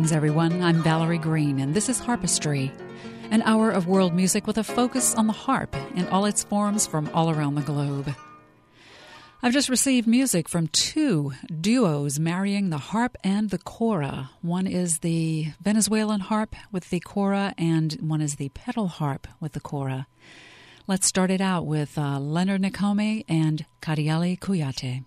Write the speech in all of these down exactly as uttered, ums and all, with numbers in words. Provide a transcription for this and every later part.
Greetings, everyone. I'm Valerie Green, and this is Harpistry, an hour of world music with a focus on the harp in all its forms from all around the globe. I've just received music from two duos marrying the harp and the kora. One is the Venezuelan harp with the kora, and one is the pedal harp with the kora. Let's start it out with uh, Leonard Nicome and Kariali Kuyate.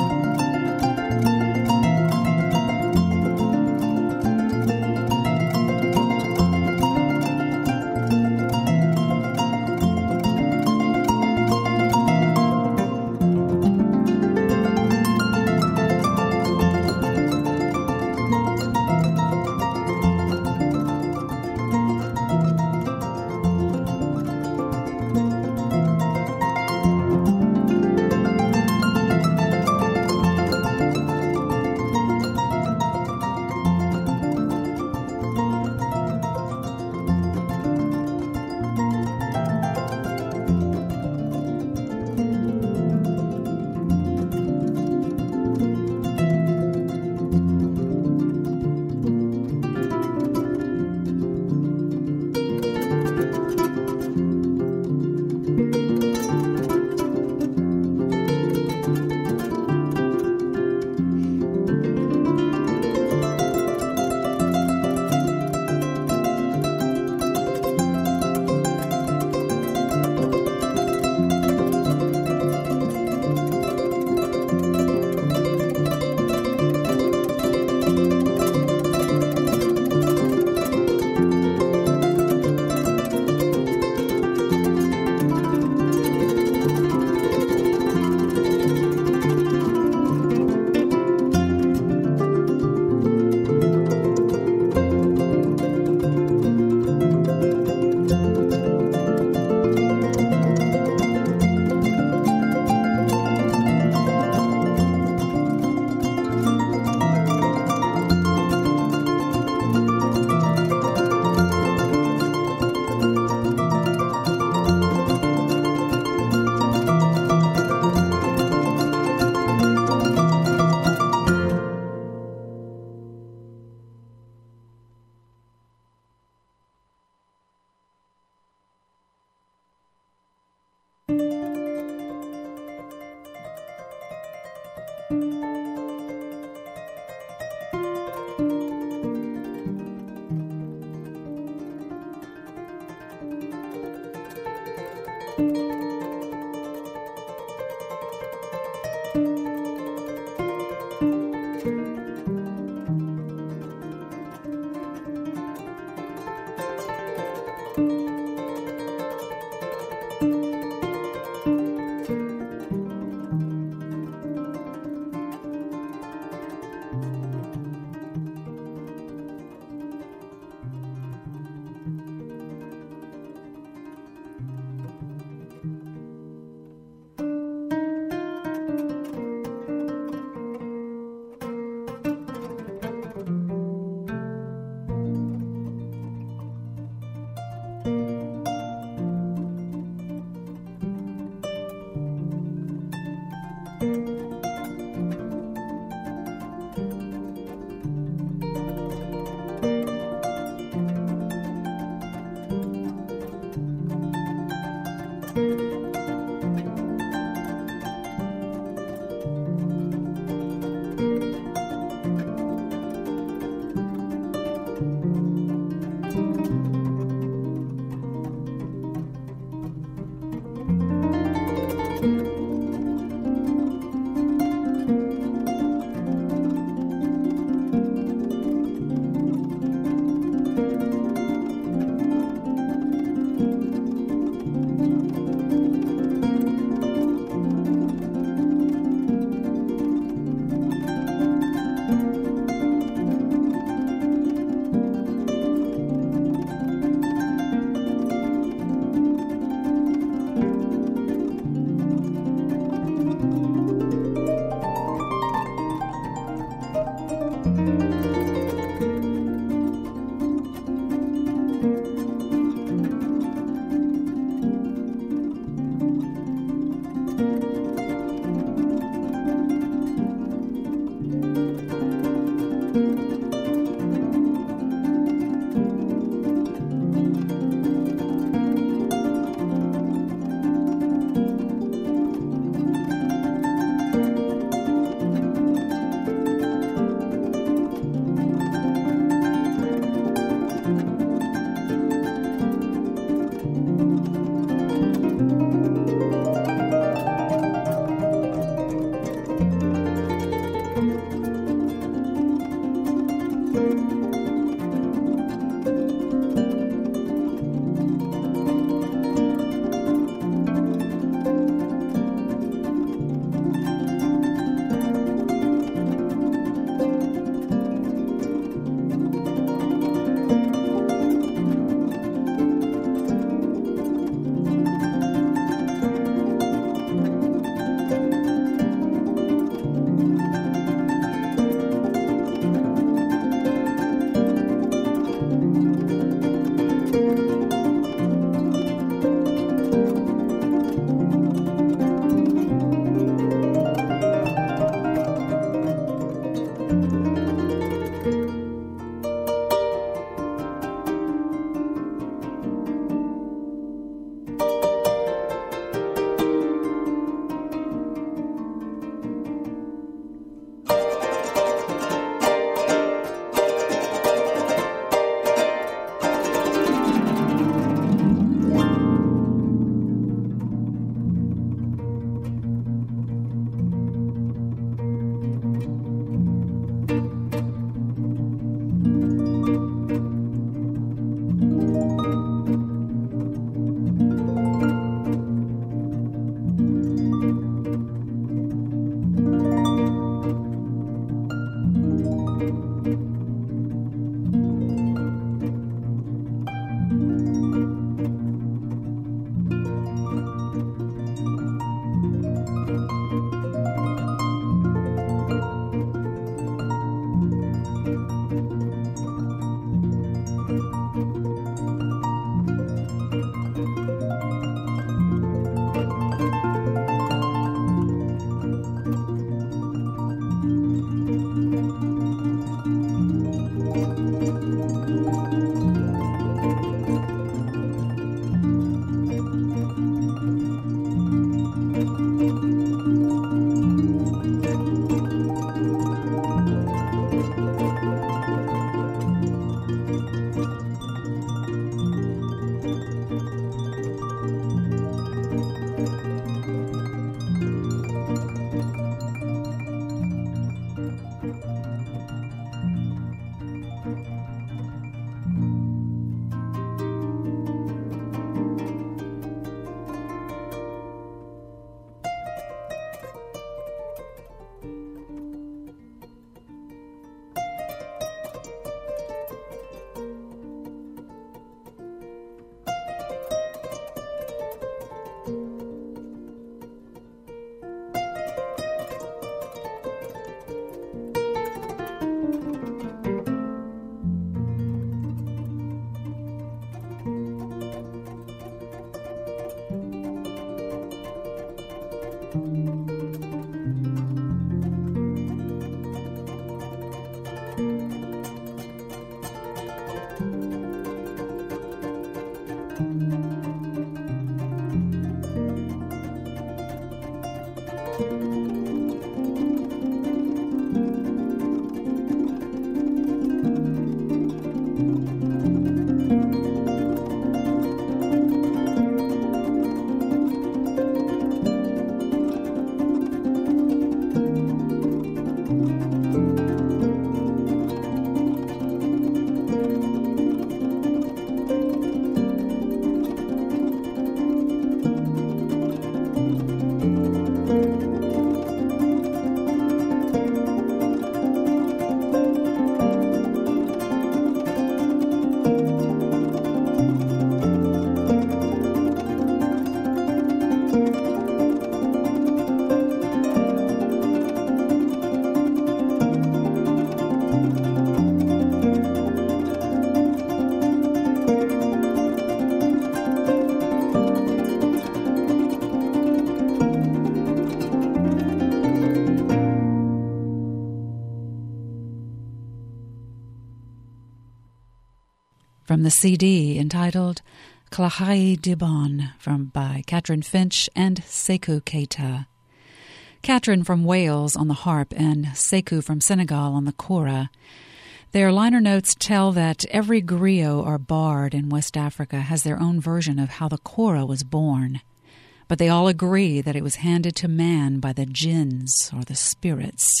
From the C D entitled Clachaí Dibon from by Catherine Finch and Sekou Keita. Catherine from Wales on the harp and Sekou from Senegal on the kora. Their liner notes tell that every griot or bard in West Africa has their own version of how the kora was born, but they all agree that it was handed to man by the jinns or the spirits.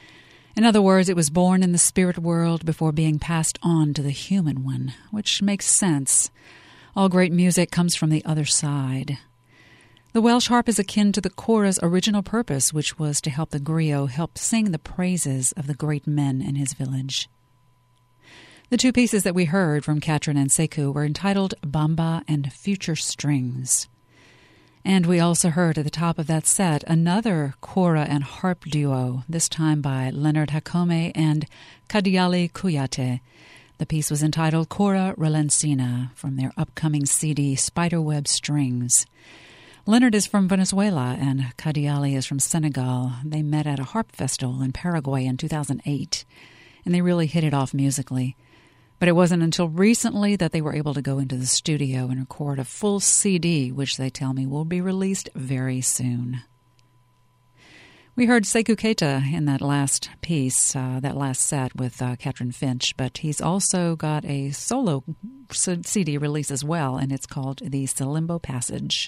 In other words, it was born in the spirit world before being passed on to the human one, which makes sense. All great music comes from the other side. The Welsh harp is akin to the kora's original purpose, which was to help the griot help sing the praises of the great men in his village. The two pieces that we heard from Catherine and Sekou were entitled Bamba and Future Strings. And we also heard at the top of that set another kora and harp duo, this time by Leonard Hakome and Kadiali Kuyate. The piece was entitled Kora Relancina from their upcoming C D Spiderweb Strings. Leonard is from Venezuela and Kadiali is from Senegal. They met at a harp festival in Paraguay in two thousand eight, and they really hit it off musically. But it wasn't until recently that they were able to go into the studio and record a full C D, which they tell me will be released very soon. We heard Sekou Keita in that last piece, uh, that last set with uh, Catherine Finch, but he's also got a solo C D release as well, and it's called The Salimbo Passage.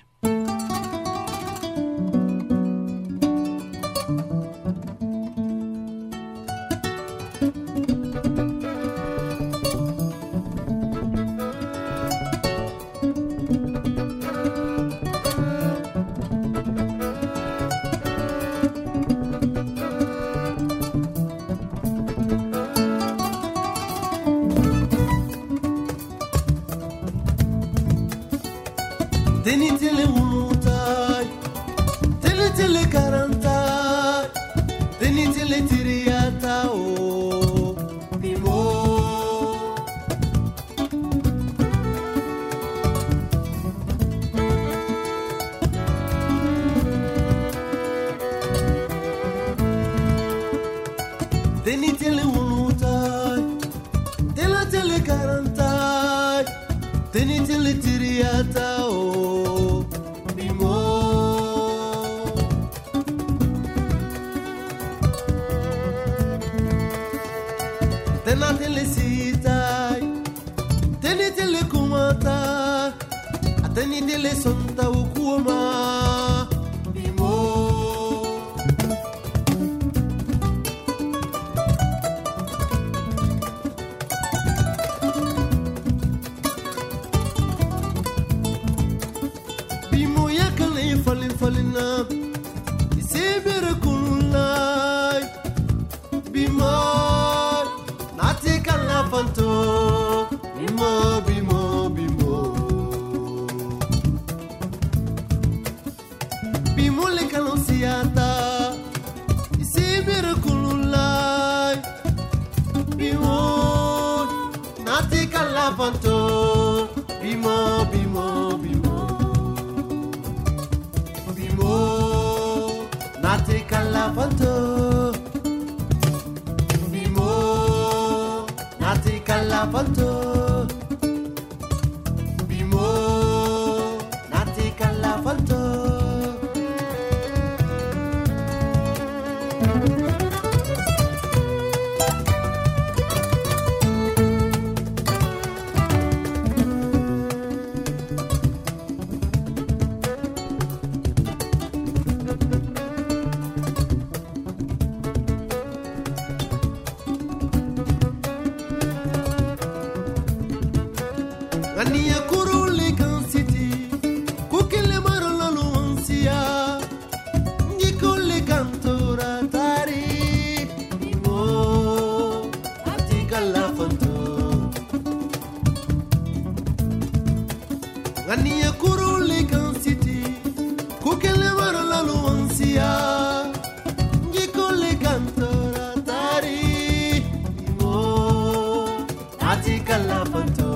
Bimo, bimo, bimo, bimo. nati calafanto bimo nati calafanto bimo nati calafanto Ania kurule kan city kukele marolo luansia ngikole kantora tari bimo atikala fanto Ania kurule kan city kukele marolo luansia ngikole kantora tari bimo atikala fanto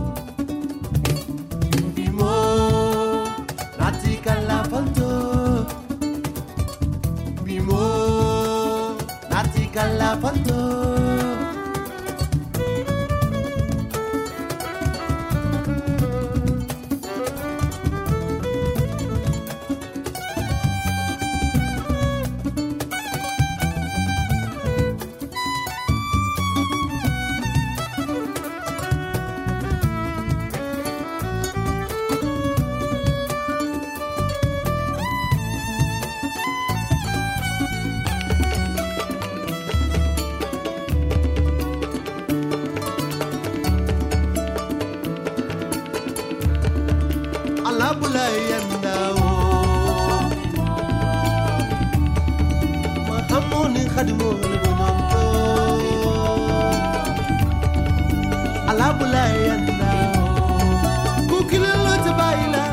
Bimo, nati calafanto. Alabula yanda o Mahamoni khadimo bononto Alabula yanda o Kukilelo tabaila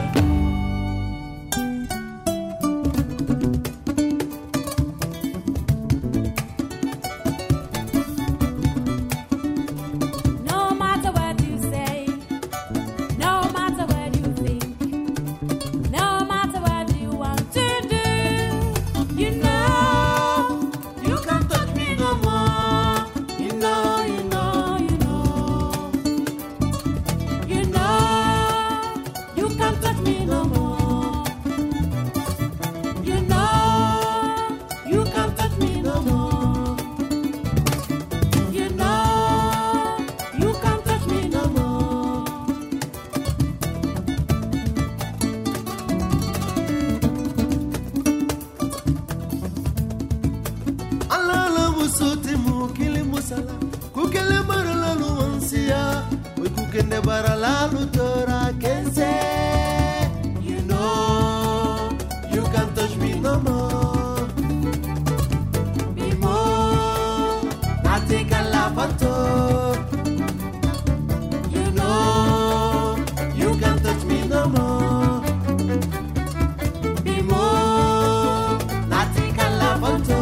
Kukele marala luansia, we kukende barala lutora kense. You know, you can't touch me no more. Bimo, nati calafanto. You know, you can't touch me no more. Bimo, nati calafanto.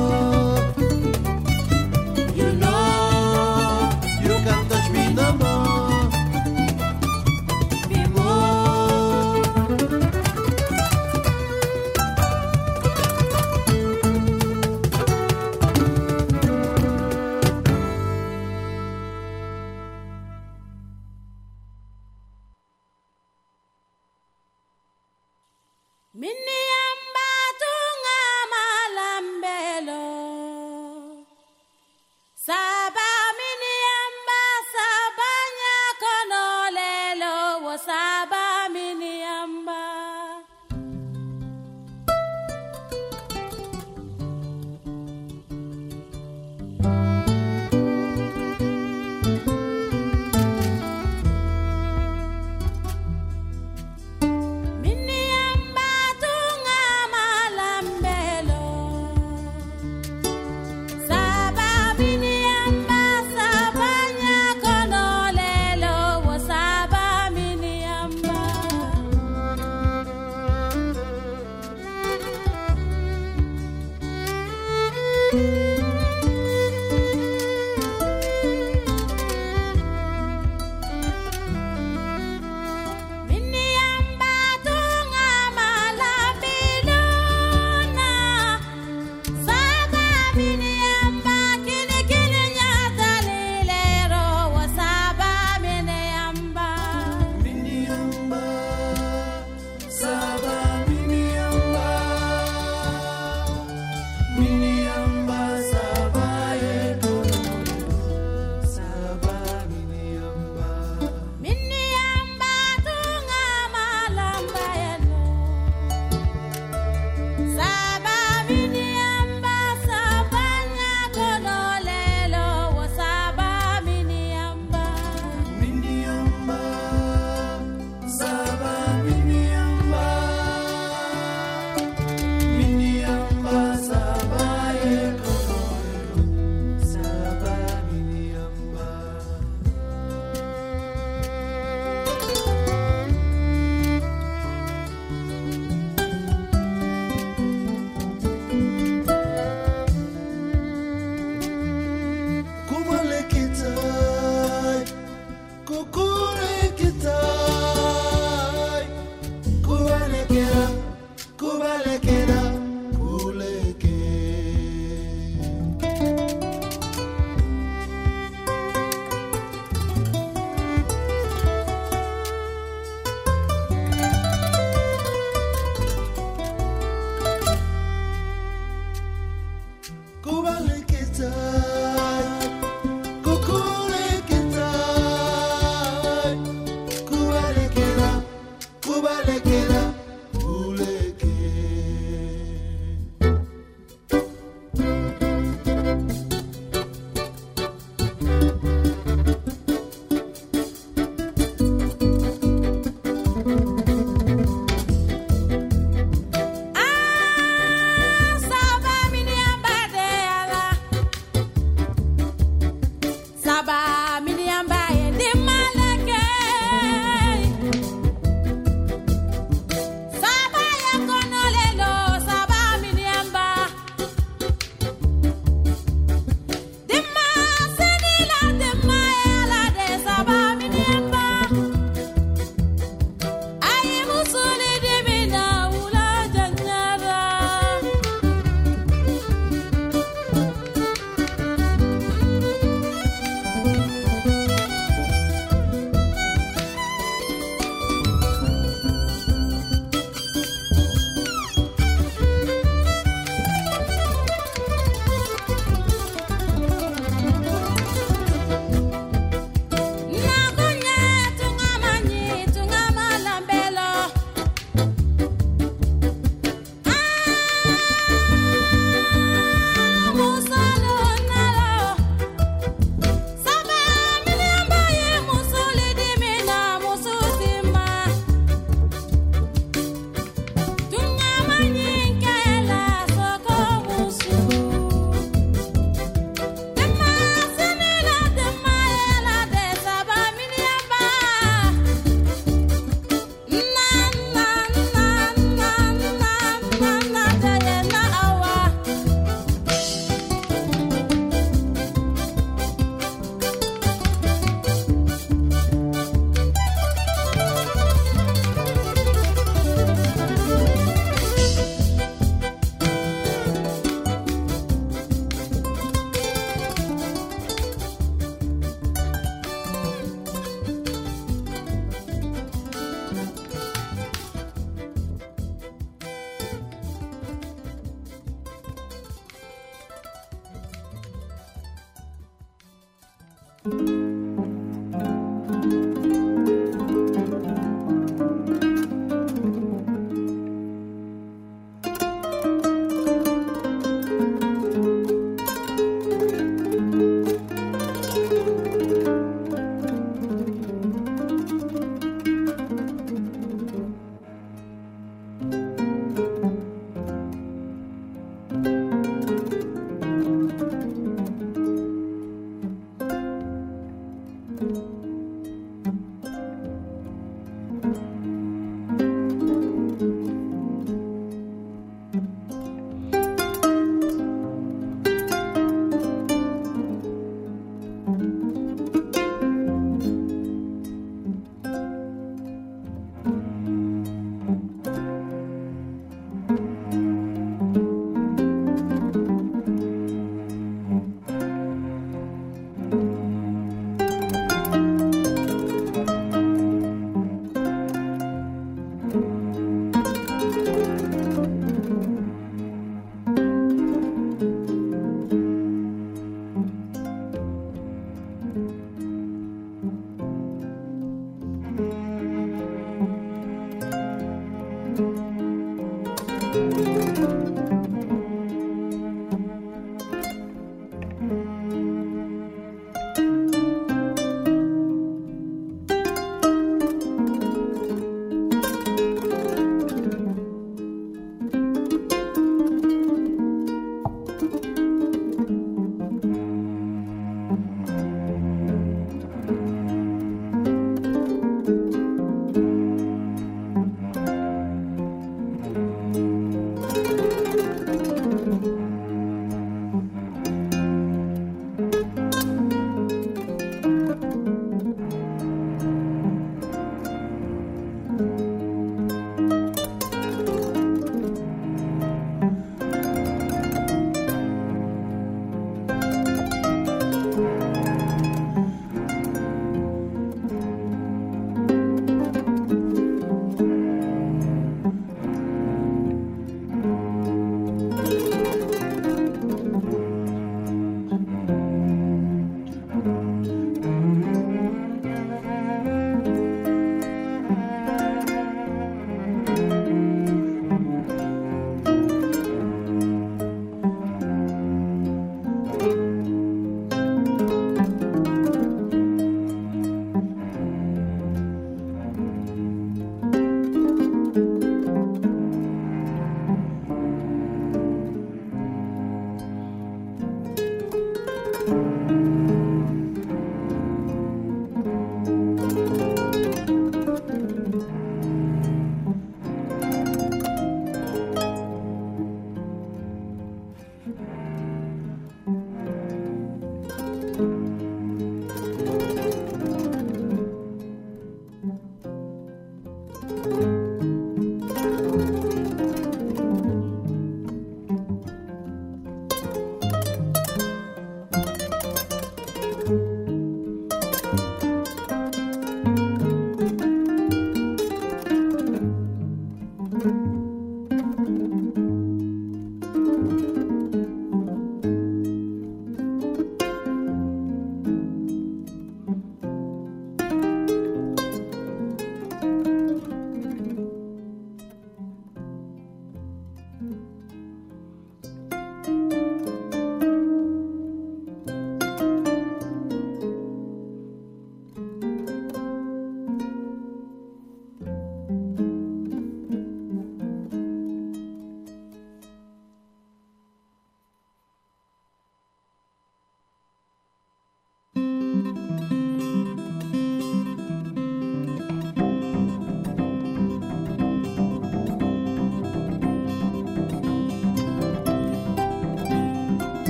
Miniamba tunga malambelo Saba miniamba sabanya konolelo wo saba miniamba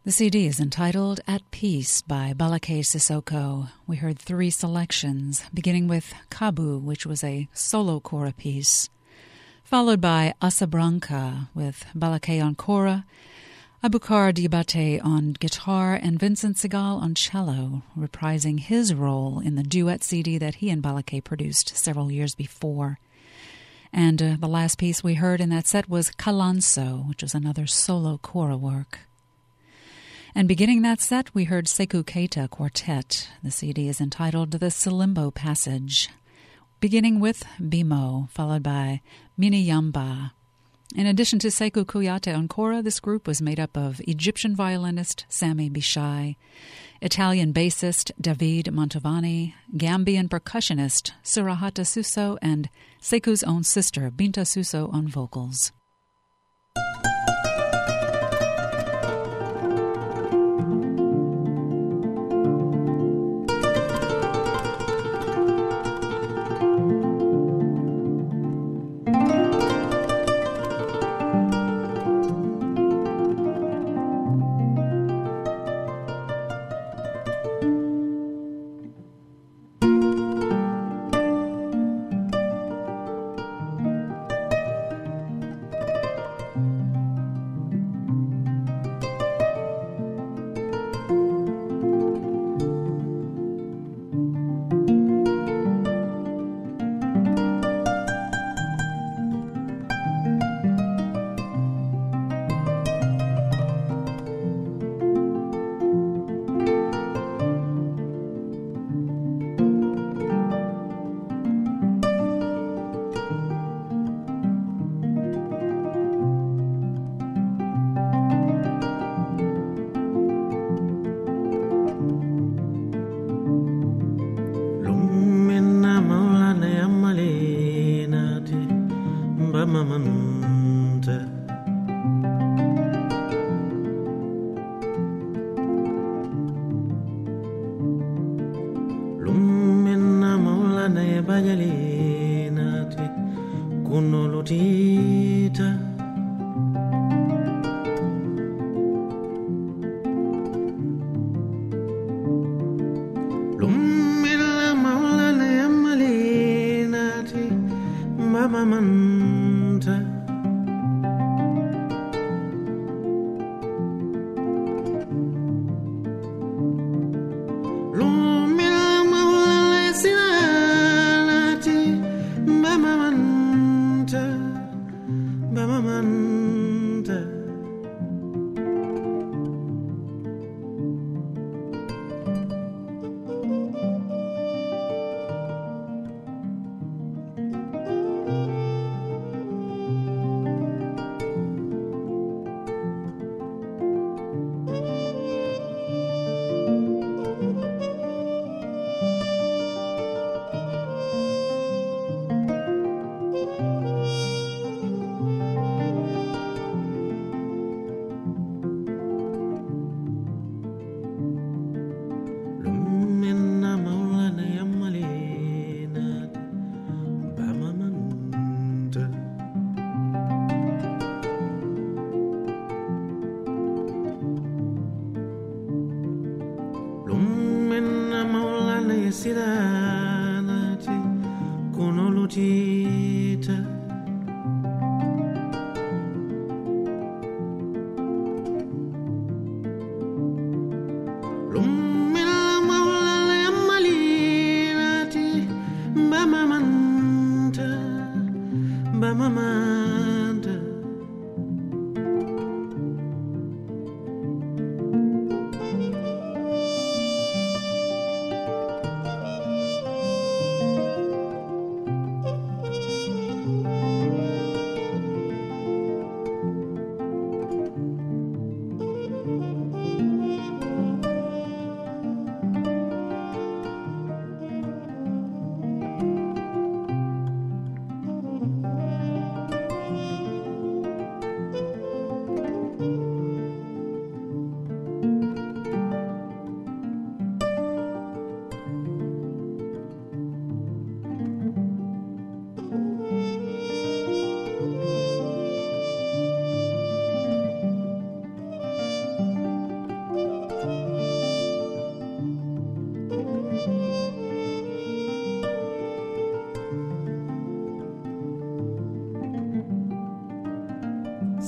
The C D is entitled At Peace by Balake Sissoko. We heard three selections, beginning with Kabu, which was a solo kora piece, followed by Asabranca with Balake on kora, Abukar Diabate on guitar, and Vincent Segal on cello, reprising his role in the duet C D that he and Balake produced several years before. And uh, the last piece we heard in that set was Kalanso, which was another solo kora work. And beginning that set, we heard Sekou Keita Quartet. The C D is entitled The Silimbo Passage, beginning with Bimo, followed by Mini Yamba. In addition to Sekou Kouyaté on kora, this group was made up of Egyptian violinist Sami Bishai, Italian bassist David Mantovani, Gambian percussionist Surahata Suso, and Sekou's own sister Binta Suso on vocals.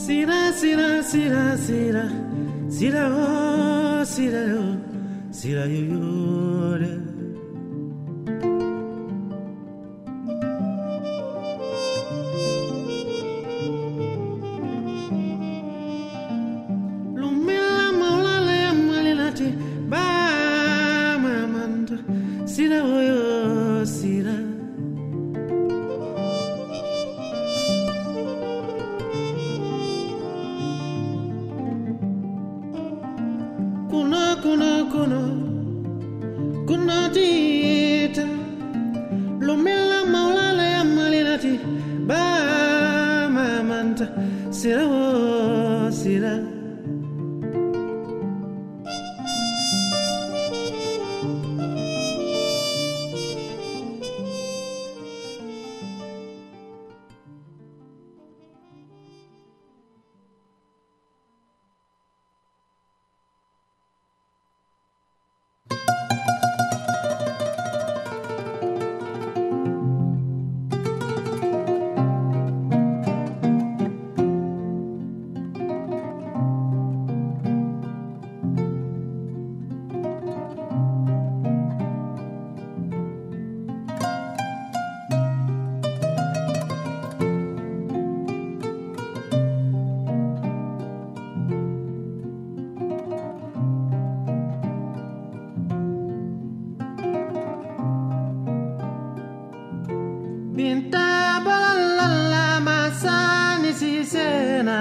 Sira, sira, sira, sira, sira, oh, sira, oh, sira, yo, yo, Lumila maulale amalilati, ba mamanda, sira, oh, yo, sira. Kuna, kuna, kuna, kuna tita. Lumila maulale amalilati, ba mamanda, sira, oh, sira. Binta balala masani sisena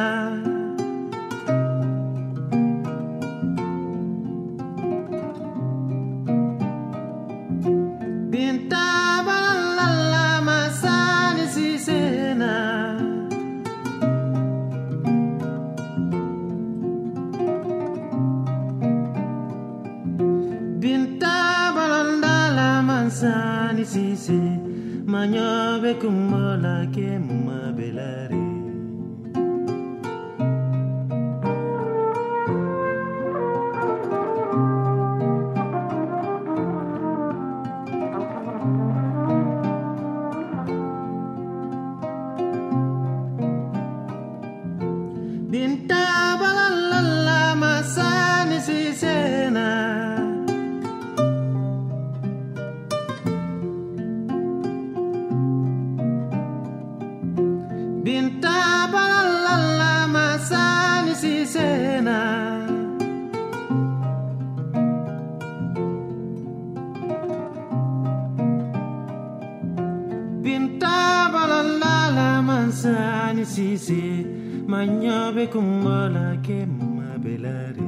Binta balala masani sisena Binta balala masani sisena Manyabe kumola ke mabelare Binta balala masani sisena Binta balala masani sisena Binta balala masani sisi Manyabe kumola ke mabelare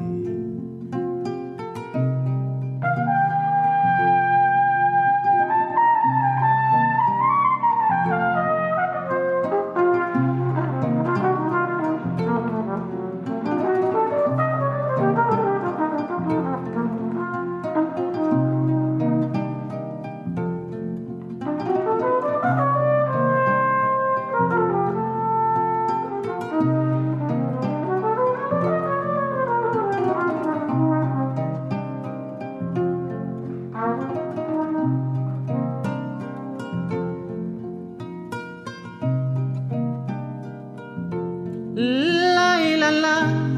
La la la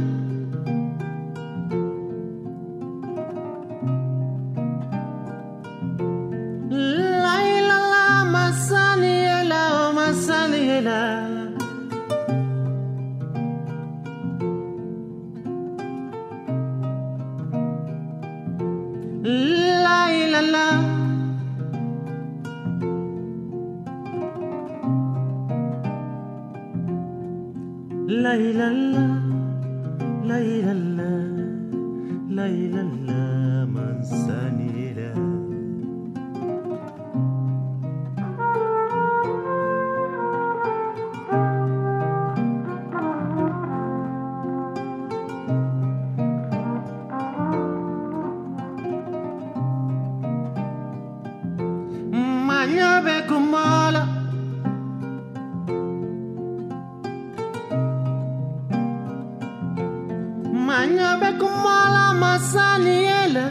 La la la masani la masani la La la la La la la, la la la, la la la, manzanilla. Manyabe kumala. Manyabe kumala masaniela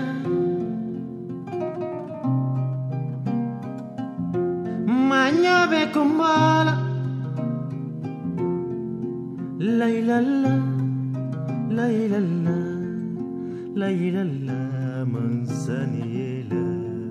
Manyabe kumala La la la, la la la, la la la, manzaniela.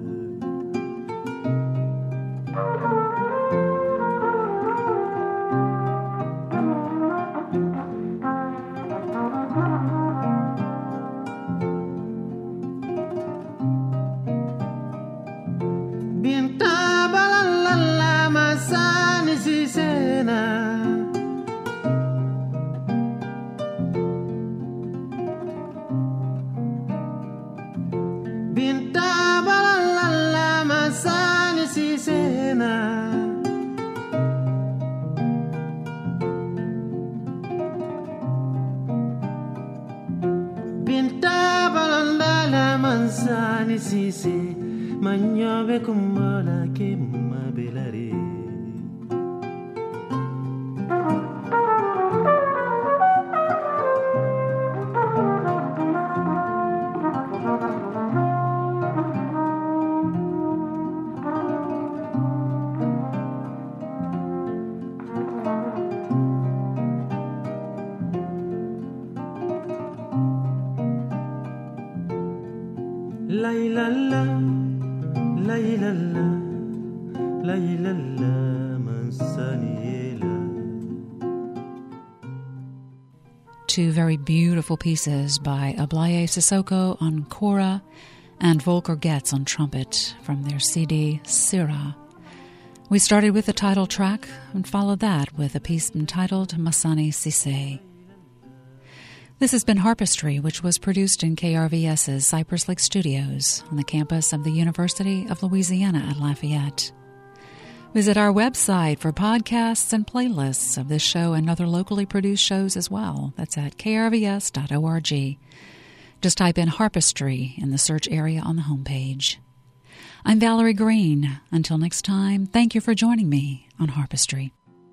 Manyabe kumbala ke mabelare. La la la, la la la, la la la, manzaniela. Two very beautiful pieces by Ablaye Sissoko on kora and Volker Getz on trumpet from their C D Sira. We started with the title track and followed that with a piece entitled Masani Sise. This has been Harpistry, which was produced in K R V S's Cypress Lake Studios on the campus of the University of Louisiana at Lafayette. Visit our website for podcasts and playlists of this show and other locally produced shows as well. That's at k r v s dot org. Just type in Harpistry in the search area on the homepage. I'm Valerie Green. Until next time, thank you for joining me on Harpistry.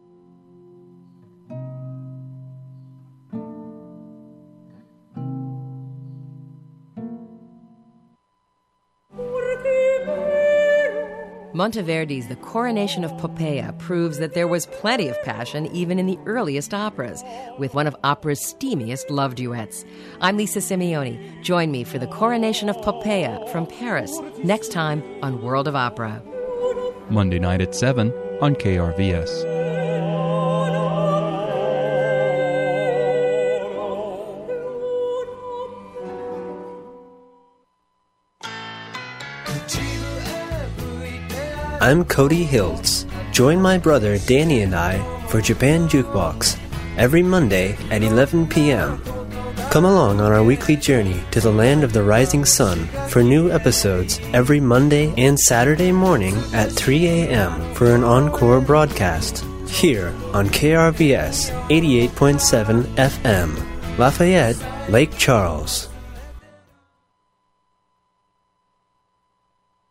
Monteverdi's The Coronation of Poppaea proves that there was plenty of passion even in the earliest operas, with one of opera's steamiest love duets. I'm Lisa Simeoni. Join me for The Coronation of Poppaea from Paris next time on World of Opera. Monday night at seven on K R V S. I'm Cody Hiltz. Join my brother Danny and I for Japan Jukebox every Monday at eleven p.m. Come along on our weekly journey to the land of the rising sun for new episodes every Monday and Saturday morning at three a.m. for an encore broadcast here on K R V S eighty-eight point seven F M, Lafayette, Lake Charles.